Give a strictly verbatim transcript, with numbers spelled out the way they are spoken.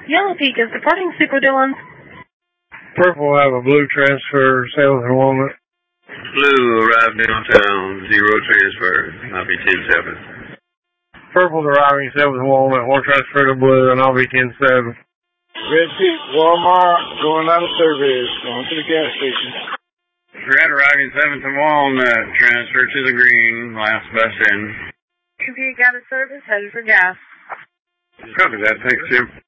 Yellow Peak is departing Super Dillon. Purple will have a blue transfer, sales enrollment. Blue arrived downtown, zero transfer, I'll be ten seven. Purple's arriving, sales enrollment, one transfer to blue, and I'll be ten seven. Red Peak, Walmart, going out of service, going to the gas station. Red arriving seven to Walnut, transfer to the green, last bus in. Two Peak out of service, headed for gas. Copy that, thanks, Jim.